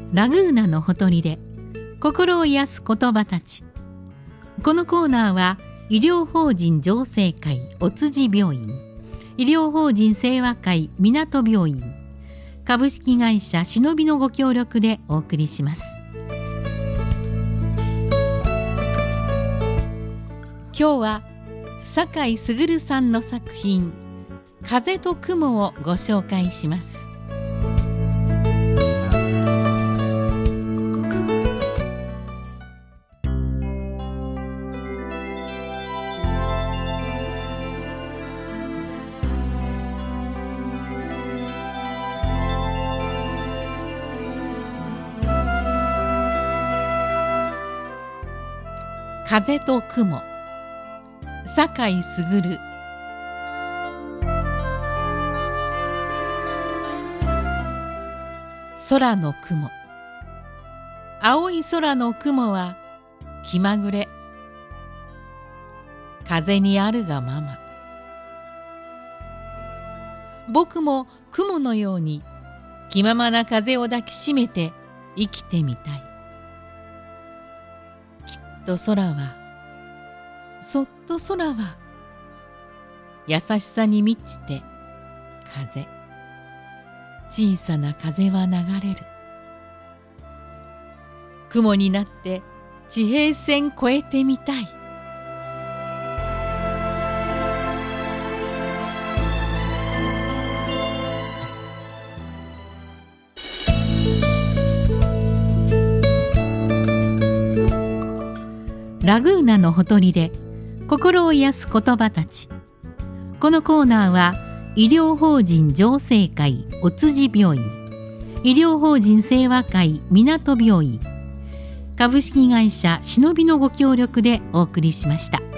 ラグーナのほとりで心を癒す言葉たち。このコーナーは医療法人浄世会お辻病院、医療法人清和会港病院、株式会社しのびのご協力でお送りします。今日は酒井卓さんの作品風と雲をご紹介します。風と雲、酒井卓。空の雲。青い空の雲は気まぐれ、風にあるがまま。僕も雲のように気ままな風を抱きしめて生きてみたい。きっと空は、そっと空は優しさに満ちて風、小さな風は流れる。雲になって地平線越えてみたい。ラグーナのほとりで心を癒す言葉たち。このコーナーは医療法人浄世会お辻病院、医療法人清和会港病院、株式会社しのびのご協力でお送りしました。